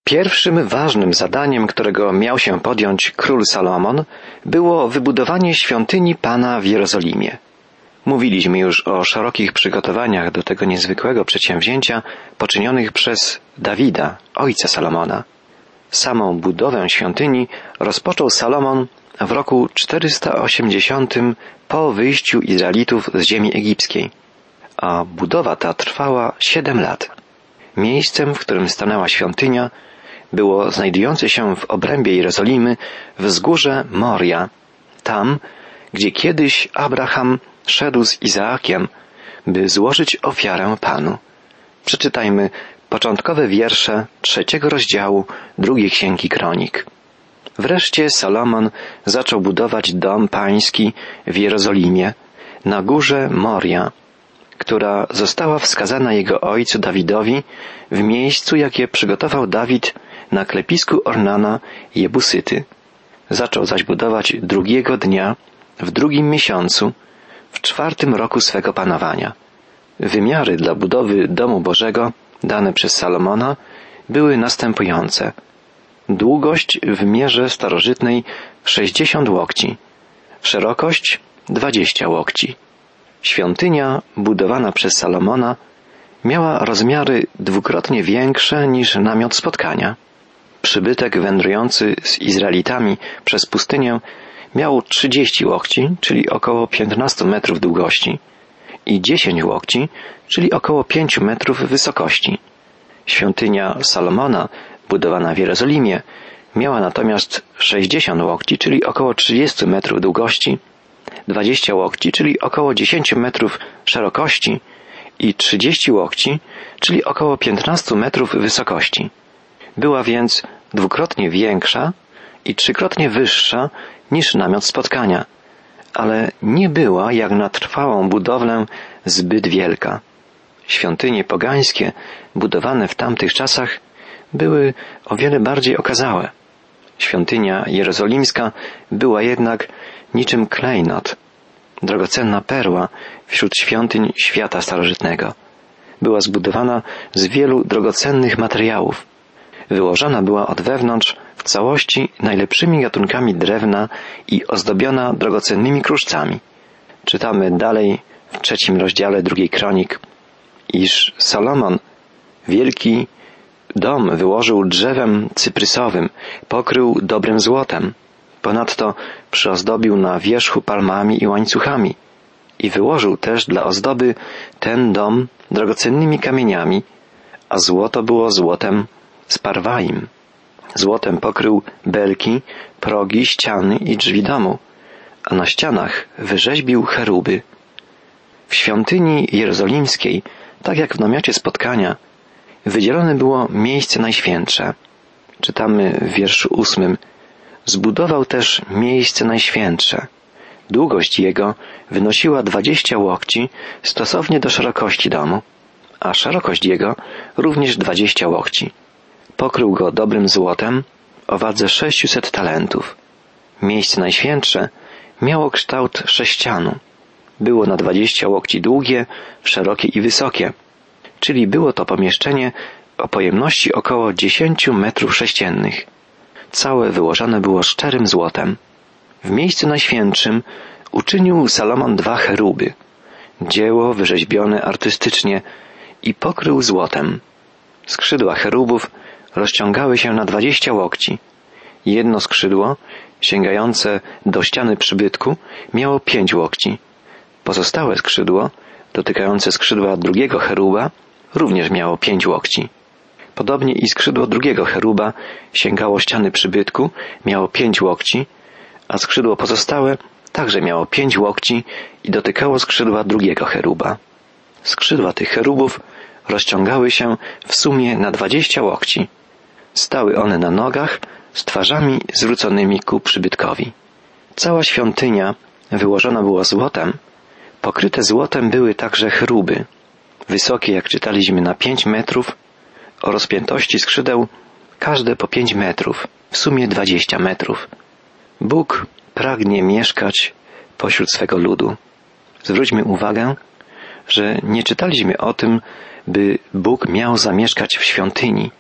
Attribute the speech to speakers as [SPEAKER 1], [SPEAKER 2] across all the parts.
[SPEAKER 1] Pierwszym ważnym zadaniem, którego miał się podjąć król Salomon, było wybudowanie świątyni Pana w Jerozolimie. Mówiliśmy już o szerokich przygotowaniach do tego niezwykłego przedsięwzięcia poczynionych przez Dawida, ojca Salomona. Samą budowę świątyni rozpoczął Salomon w roku 480 po wyjściu Izraelitów z ziemi egipskiej, a budowa ta trwała 7 lat. Miejscem, w którym stanęła świątynia, było znajdujące się w obrębie Jerozolimy wzgórze Moria, tam, gdzie kiedyś Abraham szedł z Izaakiem, by złożyć ofiarę Panu. Przeczytajmy początkowe wiersze 3 rozdziału 2 Księgi Kronik. Wreszcie Salomon zaczął budować dom pański w Jerozolimie, na górze Moria, która została wskazana jego ojcu Dawidowi w miejscu, jakie przygotował Dawid na klepisku Ornana Jebusyty. Zaczął zaś budować 2 dnia, w 2 miesiącu, w 4 roku swego panowania. Wymiary dla budowy domu Bożego dane przez Salomona były następujące. Długość w mierze starożytnej 60 łokci, szerokość 20 łokci. Świątynia budowana przez Salomona miała rozmiary 2-krotnie większe niż namiot spotkania. Przybytek wędrujący z Izraelitami przez pustynię miał 30 łokci, czyli około 15 metrów długości i 10 łokci, czyli około 5 metrów wysokości. Świątynia Salomona, budowana w Jerozolimie, miała natomiast 60 łokci, czyli około 30 metrów długości, 20 łokci, czyli około 10 metrów szerokości i 30 łokci, czyli około 15 metrów wysokości. Była więc 2-krotnie większa i 3-krotnie wyższa niż namiot spotkania, ale nie była jak na trwałą budowlę zbyt wielka. Świątynie pogańskie, budowane w tamtych czasach, były o wiele bardziej okazałe. Świątynia jerozolimska była jednak niczym klejnot, drogocenna perła wśród świątyń świata starożytnego. Była zbudowana z wielu drogocennych materiałów. Wyłożona była od wewnątrz w całości najlepszymi gatunkami drewna i ozdobiona drogocennymi kruszcami. Czytamy dalej w 3 rozdziale 2 Kronik, iż Salomon wielki dom wyłożył drzewem cyprysowym, pokrył dobrym złotem. Ponadto przyozdobił na wierzchu palmami i łańcuchami i wyłożył też dla ozdoby ten dom drogocennymi kamieniami, a złoto było złotem z Parwaim. Złotem pokrył belki, progi, ściany i drzwi domu, a na ścianach wyrzeźbił cheruby. W świątyni jerozolimskiej, tak jak w namiocie spotkania, wydzielone było miejsce najświętsze. Czytamy w wierszu 8. Zbudował też miejsce najświętsze. Długość jego wynosiła 20 łokci stosownie do szerokości domu, a szerokość jego również 20 łokci. Pokrył go dobrym złotem o wadze 600 talentów. Miejsce najświętsze miało kształt sześcianu. Było na 20 łokci długie, szerokie i wysokie, czyli było to pomieszczenie o pojemności około 10 metrów sześciennych. Całe wyłożone było szczerym złotem. W miejscu najświętszym uczynił Salomon 2 cheruby, dzieło wyrzeźbione artystycznie i pokrył złotem. Skrzydła cherubów rozciągały się na 20 łokci. Jedno skrzydło, sięgające do ściany przybytku, miało 5 łokci. Pozostałe skrzydło, dotykające skrzydła drugiego cheruba, również miało 5 łokci. Podobnie i skrzydło drugiego cheruba sięgało ściany przybytku, miało 5 łokci, a skrzydło pozostałe także miało 5 łokci i dotykało skrzydła drugiego cheruba. Skrzydła tych cherubów rozciągały się w sumie na 20 łokci. Stały one na nogach z twarzami zwróconymi ku przybytkowi. Cała świątynia wyłożona była złotem. Pokryte złotem były także cheruby, wysokie, jak czytaliśmy, na 5 metrów, o rozpiętości skrzydeł każde po 5 metrów, w sumie 20 metrów. Bóg pragnie mieszkać pośród swego ludu. Zwróćmy uwagę, że nie czytaliśmy o tym, by Bóg miał zamieszkać w świątyni.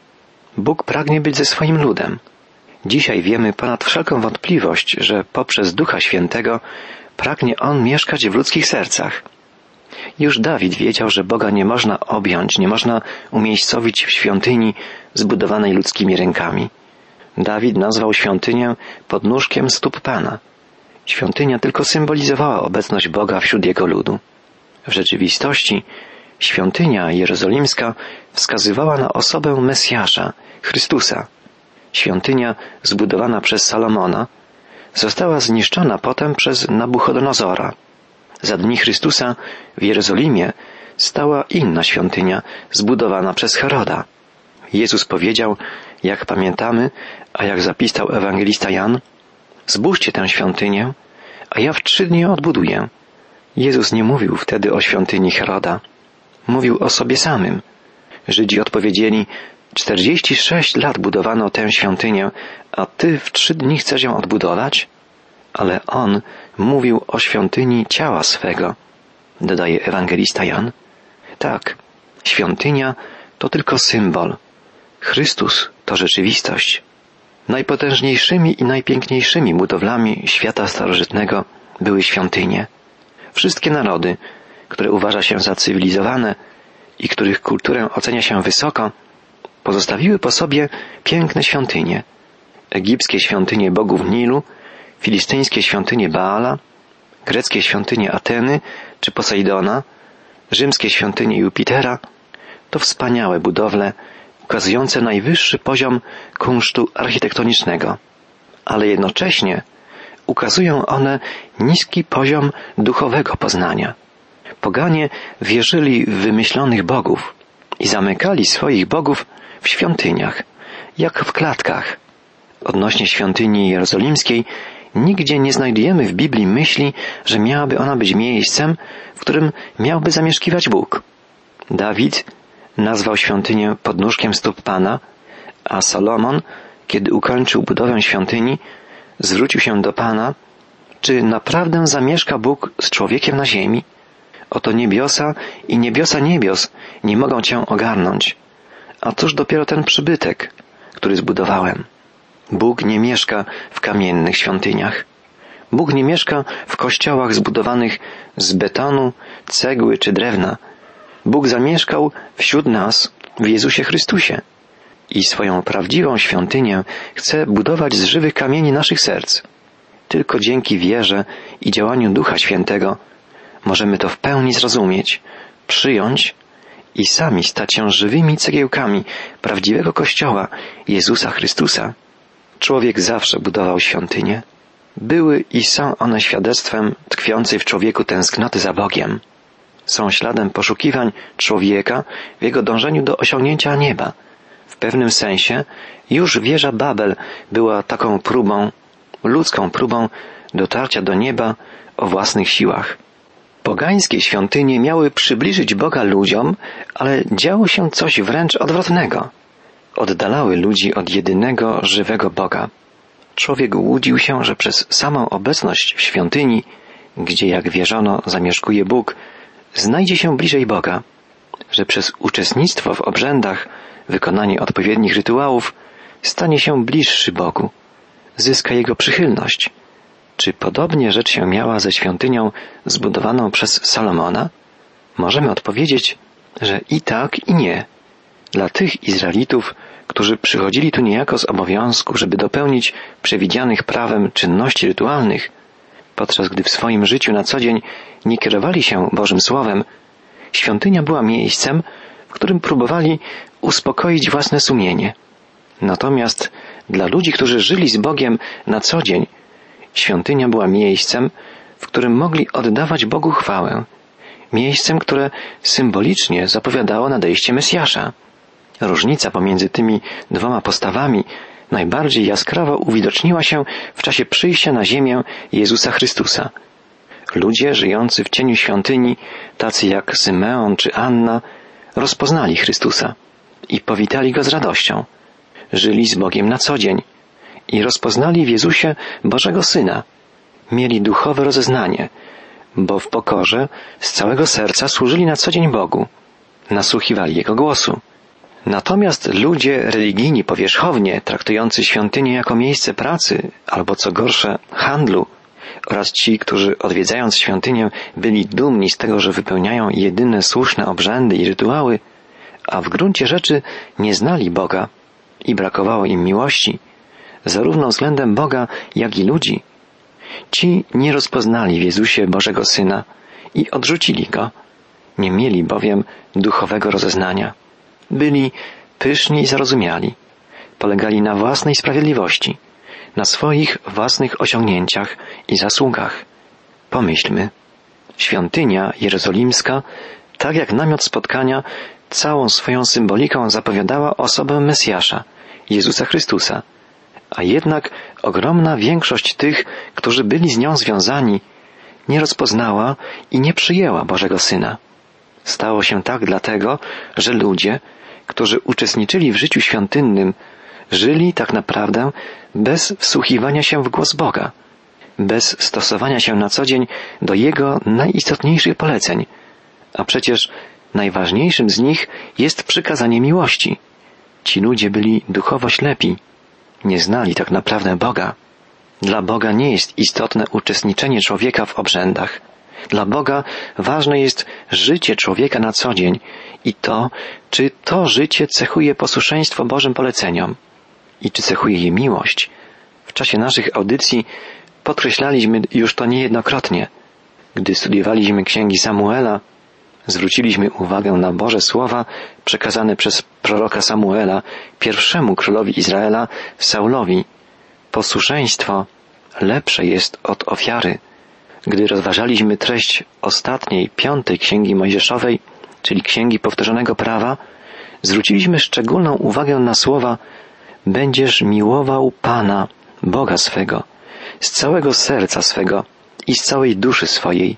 [SPEAKER 1] Bóg pragnie być ze swoim ludem. Dzisiaj wiemy ponad wszelką wątpliwość, że poprzez Ducha Świętego pragnie On mieszkać w ludzkich sercach. Już Dawid wiedział, że Boga nie można objąć, nie można umiejscowić w świątyni zbudowanej ludzkimi rękami. Dawid nazwał świątynię podnóżkiem stóp Pana. Świątynia tylko symbolizowała obecność Boga wśród Jego ludu. W rzeczywistości świątynia jerozolimska wskazywała na osobę Mesjasza, Chrystusa. Świątynia zbudowana przez Salomona została zniszczona potem przez Nabuchodonozora. Za dni Chrystusa w Jerozolimie stała inna świątynia zbudowana przez Heroda. Jezus powiedział, jak pamiętamy, a jak zapisał ewangelista Jan: zbóżcie tę świątynię, a ja w 3 dni ją odbuduję. Jezus nie mówił wtedy o świątyni Heroda. Mówił o sobie samym. Żydzi odpowiedzieli: 46 lat budowano tę świątynię, a Ty w 3 dni chcesz ją odbudować? Ale On mówił o świątyni ciała swego, dodaje ewangelista Jan. Tak, świątynia to tylko symbol. Chrystus to rzeczywistość. Najpotężniejszymi i najpiękniejszymi budowlami świata starożytnego były świątynie. Wszystkie narody, które uważa się za cywilizowane i których kulturę ocenia się wysoko, pozostawiły po sobie piękne świątynie. Egipskie świątynie bogów Nilu, filistyńskie świątynie Baala, greckie świątynie Ateny czy Posejdona, rzymskie świątynie Jupitera to wspaniałe budowle ukazujące najwyższy poziom kunsztu architektonicznego, ale jednocześnie ukazują one niski poziom duchowego poznania. Poganie wierzyli w wymyślonych bogów i zamykali swoich bogów w świątyniach, jak w klatkach. Odnośnie świątyni jerozolimskiej nigdzie nie znajdujemy w Biblii myśli, że miałaby ona być miejscem, w którym miałby zamieszkiwać Bóg. Dawid nazwał świątynię podnóżkiem stóp Pana, a Salomon, kiedy ukończył budowę świątyni, zwrócił się do Pana: czy naprawdę zamieszka Bóg z człowiekiem na ziemi? Oto niebiosa i niebiosa niebios nie mogą Cię ogarnąć. A cóż dopiero ten przybytek, który zbudowałem? Bóg nie mieszka w kamiennych świątyniach. Bóg nie mieszka w kościołach zbudowanych z betonu, cegły czy drewna. Bóg zamieszkał wśród nas w Jezusie Chrystusie i swoją prawdziwą świątynię chce budować z żywych kamieni naszych serc. Tylko dzięki wierze i działaniu Ducha Świętego możemy to w pełni zrozumieć, przyjąć i sami stać się żywymi cegiełkami prawdziwego Kościoła Jezusa Chrystusa. Człowiek zawsze budował świątynie. Były i są one świadectwem tkwiącej w człowieku tęsknoty za Bogiem. Są śladem poszukiwań człowieka w jego dążeniu do osiągnięcia nieba. W pewnym sensie już wieża Babel była taką próbą, ludzką próbą dotarcia do nieba o własnych siłach. Pogańskie świątynie miały przybliżyć Boga ludziom, ale działo się coś wręcz odwrotnego. Oddalały ludzi od jedynego, żywego Boga. Człowiek łudził się, że przez samą obecność w świątyni, gdzie, jak wierzono, zamieszkuje Bóg, znajdzie się bliżej Boga, że przez uczestnictwo w obrzędach, wykonanie odpowiednich rytuałów stanie się bliższy Bogu, zyska Jego przychylność. Czy podobnie rzecz się miała ze świątynią zbudowaną przez Salomona? Możemy odpowiedzieć, że i tak, i nie. Dla tych Izraelitów, którzy przychodzili tu niejako z obowiązku, żeby dopełnić przewidzianych prawem czynności rytualnych, podczas gdy w swoim życiu na co dzień nie kierowali się Bożym Słowem, świątynia była miejscem, w którym próbowali uspokoić własne sumienie. Natomiast dla ludzi, którzy żyli z Bogiem na co dzień, świątynia była miejscem, w którym mogli oddawać Bogu chwałę. Miejscem, które symbolicznie zapowiadało nadejście Mesjasza. Różnica pomiędzy tymi dwoma postawami najbardziej jaskrawo uwidoczniła się w czasie przyjścia na ziemię Jezusa Chrystusa. Ludzie żyjący w cieniu świątyni, tacy jak Symeon czy Anna, rozpoznali Chrystusa i powitali Go z radością. Żyli z Bogiem na co dzień i rozpoznali w Jezusie Bożego Syna. Mieli duchowe rozeznanie, bo w pokorze z całego serca służyli na co dzień Bogu. Nasłuchiwali Jego głosu. Natomiast ludzie religijni powierzchownie, traktujący świątynię jako miejsce pracy, albo co gorsze, handlu, oraz ci, którzy odwiedzając świątynię byli dumni z tego, że wypełniają jedyne słuszne obrzędy i rytuały, a w gruncie rzeczy nie znali Boga i brakowało im miłości, zarówno względem Boga, jak i ludzi. Ci nie rozpoznali w Jezusie Bożego Syna i odrzucili Go. Nie mieli bowiem duchowego rozeznania. Byli pyszni i zarozumiali. Polegali na własnej sprawiedliwości, na swoich własnych osiągnięciach i zasługach. Pomyślmy, świątynia jerozolimska, tak jak namiot spotkania, całą swoją symboliką zapowiadała osobę Mesjasza, Jezusa Chrystusa, a jednak ogromna większość tych, którzy byli z nią związani, nie rozpoznała i nie przyjęła Bożego Syna. Stało się tak dlatego, że ludzie, którzy uczestniczyli w życiu świątynnym, żyli tak naprawdę bez wsłuchiwania się w głos Boga, bez stosowania się na co dzień do Jego najistotniejszych poleceń, a przecież najważniejszym z nich jest przykazanie miłości. Ci ludzie byli duchowo ślepi, nie znali tak naprawdę Boga. Dla Boga nie jest istotne uczestniczenie człowieka w obrzędach. Dla Boga ważne jest życie człowieka na co dzień i to, czy to życie cechuje posłuszeństwo Bożym poleceniom i czy cechuje je miłość. W czasie naszych audycji podkreślaliśmy już to niejednokrotnie. Gdy studiowaliśmy księgi Samuela, zwróciliśmy uwagę na Boże słowa przekazane przez proroka Samuela pierwszemu królowi Izraela, Saulowi. Posłuszeństwo lepsze jest od ofiary. Gdy rozważaliśmy treść ostatniej, 5. Księgi Mojżeszowej, czyli Księgi Powtórzonego Prawa, zwróciliśmy szczególną uwagę na słowa: będziesz miłował Pana, Boga swego, z całego serca swego i z całej duszy swojej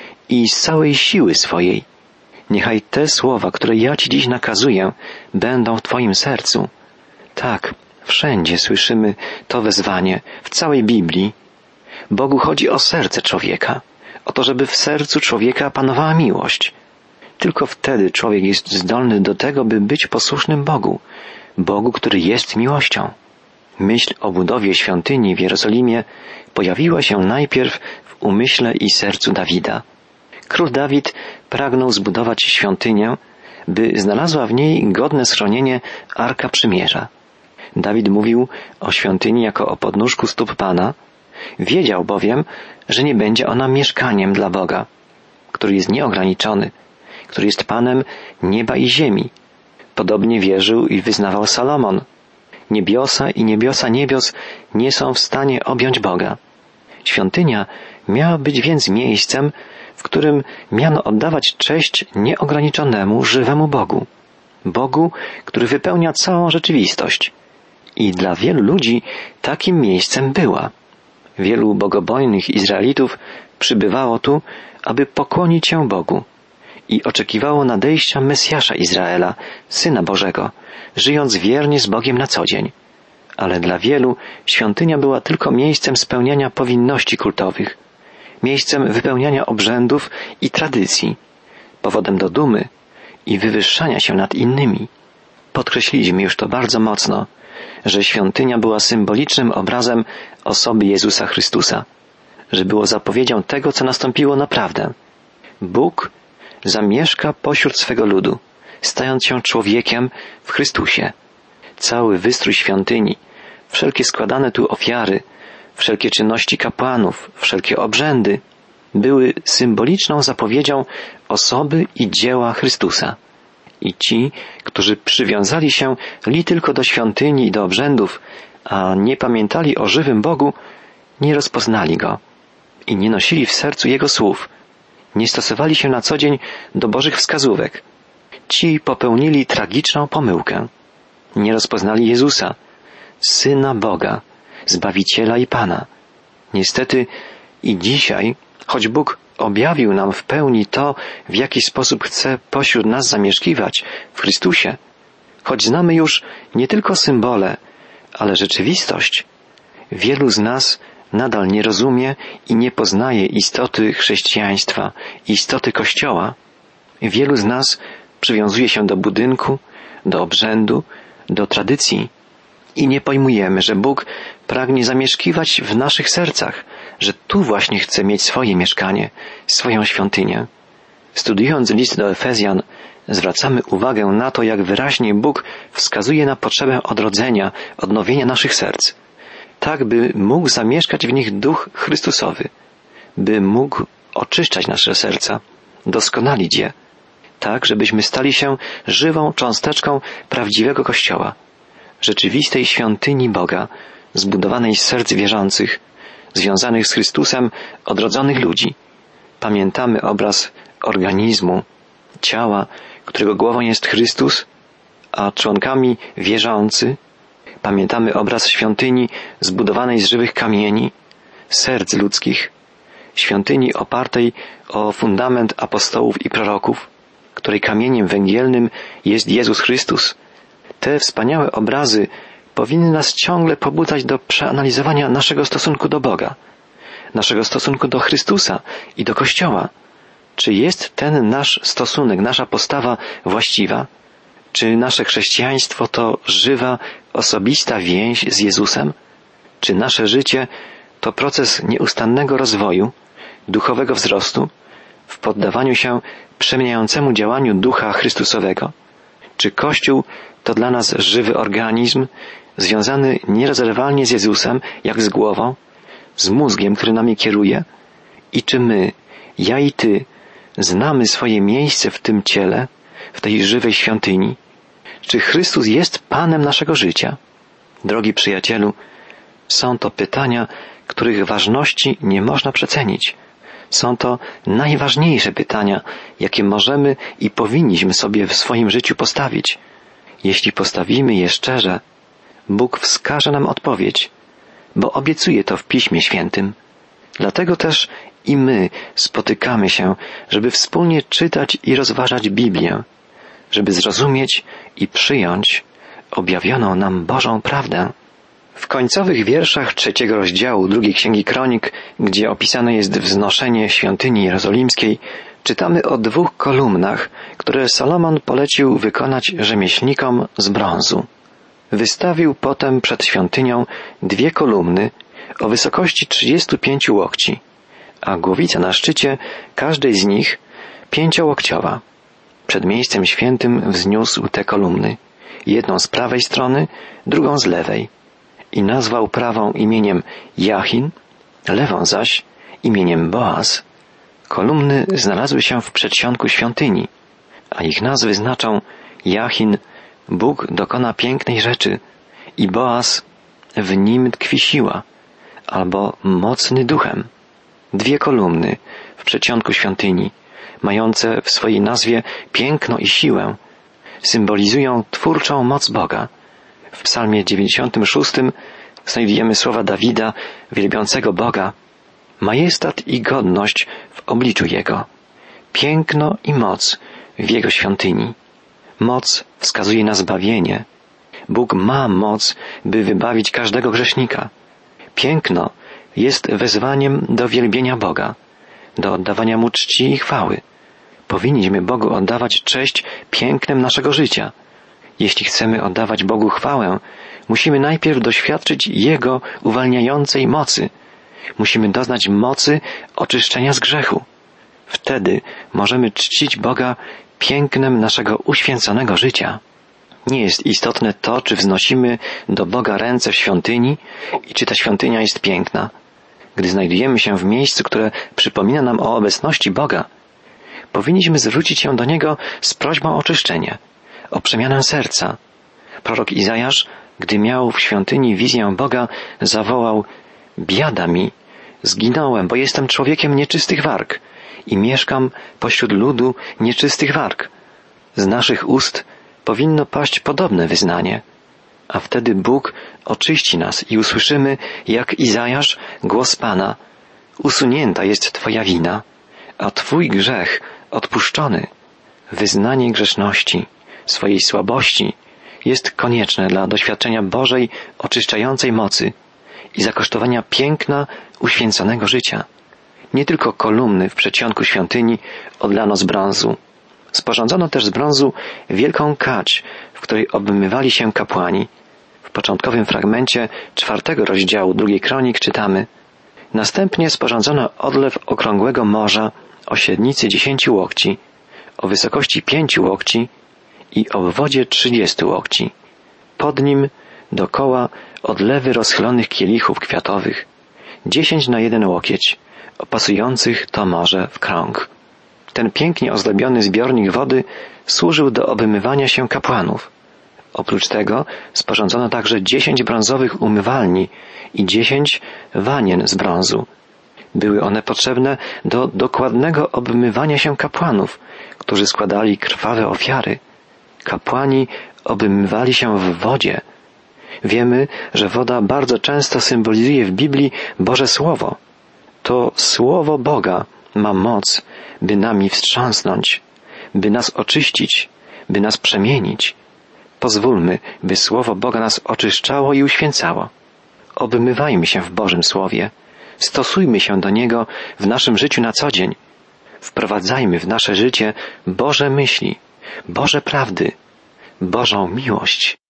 [SPEAKER 1] i z całej siły swojej. Niechaj te słowa, które ja Ci dziś nakazuję, będą w Twoim sercu. Tak, wszędzie słyszymy to wezwanie, w całej Biblii. Bogu chodzi o serce człowieka, o to, żeby w sercu człowieka panowała miłość. Tylko wtedy człowiek jest zdolny do tego, by być posłusznym Bogu, Bogu, który jest miłością. Myśl o budowie świątyni w Jerozolimie pojawiła się najpierw w umyśle i sercu Dawida. Król Dawid pragnął zbudować świątynię, by znalazła w niej godne schronienie Arka Przymierza. Dawid mówił o świątyni jako o podnóżku stóp Pana. Wiedział bowiem, że nie będzie ona mieszkaniem dla Boga, który jest nieograniczony, który jest Panem nieba i ziemi. Podobnie wierzył i wyznawał Salomon. Niebiosa i niebiosa niebios nie są w stanie objąć Boga. Świątynia miała być więc miejscem, w którym miano oddawać cześć nieograniczonemu, żywemu Bogu. Bogu, który wypełnia całą rzeczywistość. I dla wielu ludzi takim miejscem była. Wielu bogobojnych Izraelitów przybywało tu, aby pokłonić się Bogu i oczekiwało nadejścia Mesjasza Izraela, Syna Bożego, żyjąc wiernie z Bogiem na co dzień. Ale dla wielu świątynia była tylko miejscem spełniania powinności kultowych, miejscem wypełniania obrzędów i tradycji, powodem do dumy i wywyższania się nad innymi. Podkreśliliśmy już to bardzo mocno, że świątynia była symbolicznym obrazem osoby Jezusa Chrystusa, że było zapowiedzią tego, co nastąpiło naprawdę. Bóg zamieszka pośród swego ludu, stając się człowiekiem w Chrystusie. Cały wystrój świątyni, wszelkie składane tu ofiary, wszelkie czynności kapłanów, wszelkie obrzędy były symboliczną zapowiedzią osoby i dzieła Chrystusa. I ci, którzy przywiązali się li tylko do świątyni i do obrzędów, a nie pamiętali o żywym Bogu, nie rozpoznali Go i nie nosili w sercu Jego słów, nie stosowali się na co dzień do Bożych wskazówek. Ci popełnili tragiczną pomyłkę. Nie rozpoznali Jezusa, Syna Boga, Zbawiciela i Pana. Niestety i dzisiaj, choć Bóg objawił nam w pełni to, w jaki sposób chce pośród nas zamieszkiwać w Chrystusie, choć znamy już nie tylko symbole, ale rzeczywistość, wielu z nas nadal nie rozumie i nie poznaje istoty chrześcijaństwa, istoty Kościoła. Wielu z nas przywiązuje się do budynku, do obrzędu, do tradycji i nie pojmujemy, że Bóg pragnie zamieszkiwać w naszych sercach, że tu właśnie chce mieć swoje mieszkanie, swoją świątynię. Studiując list do Efezjan, zwracamy uwagę na to, jak wyraźnie Bóg wskazuje na potrzebę odrodzenia, odnowienia naszych serc, tak by mógł zamieszkać w nich Duch Chrystusowy, by mógł oczyszczać nasze serca, doskonalić je, tak żebyśmy stali się żywą cząsteczką prawdziwego Kościoła, rzeczywistej świątyni Boga, zbudowanej z serc wierzących, związanych z Chrystusem, odrodzonych ludzi. Pamiętamy obraz organizmu, ciała, którego głową jest Chrystus, a członkami wierzący. Pamiętamy obraz świątyni zbudowanej z żywych kamieni, serc ludzkich, świątyni opartej o fundament apostołów i proroków, której kamieniem węgielnym jest Jezus Chrystus. Te wspaniałe obrazy powinny nas ciągle pobudzać do przeanalizowania naszego stosunku do Boga, naszego stosunku do Chrystusa i do Kościoła. Czy jest ten nasz stosunek, nasza postawa właściwa? Czy nasze chrześcijaństwo to żywa, osobista więź z Jezusem? Czy nasze życie to proces nieustannego rozwoju, duchowego wzrostu, w poddawaniu się przemieniającemu działaniu Ducha Chrystusowego? Czy Kościół to dla nas żywy organizm, związany nierozerwalnie z Jezusem, jak z głową, z mózgiem, który nami kieruje? I czy my, ja i Ty, znamy swoje miejsce w tym ciele, w tej żywej świątyni? Czy Chrystus jest Panem naszego życia? Drogi przyjacielu, są to pytania, których ważności nie można przecenić. Są to najważniejsze pytania, jakie możemy i powinniśmy sobie w swoim życiu postawić. Jeśli postawimy je szczerze, Bóg wskaże nam odpowiedź, bo obiecuje to w Piśmie Świętym. Dlatego też i my spotykamy się, żeby wspólnie czytać i rozważać Biblię, żeby zrozumieć i przyjąć objawioną nam Bożą prawdę. W końcowych wierszach 3 rozdziału 2 Księgi Kronik, gdzie opisane jest wznoszenie świątyni jerozolimskiej, czytamy o 2 kolumnach, które Salomon polecił wykonać rzemieślnikom z brązu. Wystawił potem przed świątynią 2 kolumny o wysokości 35 łokci, a głowica na szczycie każdej z nich 5-łokciowa. Przed miejscem świętym wzniósł te kolumny, jedną z prawej strony, drugą z lewej, i nazwał prawą imieniem Jachin, lewą zaś imieniem Boaz. Kolumny znalazły się w przedsionku świątyni, a ich nazwy znaczą Jachin, Bóg dokona pięknej rzeczy, i Boaz, w nim tkwi siła, albo mocny duchem. 2 kolumny w przedsionku świątyni, mające w swojej nazwie piękno i siłę, symbolizują twórczą moc Boga. W Psalmie 96 znajdujemy słowa Dawida, wielbiącego Boga: majestat i godność w obliczu Jego, piękno i moc w Jego świątyni. Moc wskazuje na zbawienie. Bóg ma moc, by wybawić każdego grzesznika. Piękno jest wezwaniem do wielbienia Boga, do oddawania Mu czci i chwały. Powinniśmy Bogu oddawać cześć pięknem naszego życia. Jeśli chcemy oddawać Bogu chwałę, musimy najpierw doświadczyć Jego uwalniającej mocy. Musimy doznać mocy oczyszczenia z grzechu. Wtedy możemy czcić Boga pięknem naszego uświęconego życia. Nie jest istotne to, czy wznosimy do Boga ręce w świątyni i czy ta świątynia jest piękna. Gdy znajdujemy się w miejscu, które przypomina nam o obecności Boga, powinniśmy zwrócić się do Niego z prośbą o oczyszczenie, o przemianę serca. Prorok Izajasz, gdy miał w świątyni wizję Boga, zawołał: biada mi, zginąłem, bo jestem człowiekiem nieczystych warg i mieszkam pośród ludu nieczystych warg. Z naszych ust powinno paść podobne wyznanie, a wtedy Bóg oczyści nas i usłyszymy, jak Izajasz, głos Pana: usunięta jest Twoja wina, a Twój grzech odpuszczony. Wyznanie grzeszności, swojej słabości jest konieczne dla doświadczenia Bożej oczyszczającej mocy i zakosztowania piękna uświęconego życia. Nie tylko kolumny w przedsionku świątyni odlano z brązu. Sporządzono też z brązu wielką kadź w której obmywali się kapłani. W początkowym fragmencie 4 rozdziału 2 Kronik czytamy: Następnie sporządzono odlew okrągłego morza o średnicy 10 łokci, o wysokości 5 łokci i obwodzie 30 łokci. Pod nim dokoła odlewy rozchylonych kielichów kwiatowych, 10 na 1 łokieć, opasujących to morze w krąg. Ten pięknie ozdobiony zbiornik wody służył do obmywania się kapłanów. Oprócz tego sporządzono także 10 brązowych umywalni i 10 wanien z brązu. Były one potrzebne do dokładnego obmywania się kapłanów, którzy składali krwawe ofiary. Kapłani obmywali się w wodzie. Wiemy, że woda bardzo często symbolizuje w Biblii Boże Słowo. To Słowo Boga ma moc, by nami wstrząsnąć, by nas oczyścić, by nas przemienić. Pozwólmy, by Słowo Boga nas oczyszczało i uświęcało. Obmywajmy się w Bożym Słowie. Stosujmy się do niego w naszym życiu na co dzień. Wprowadzajmy w nasze życie Boże myśli, Boże prawdy, Bożą miłość.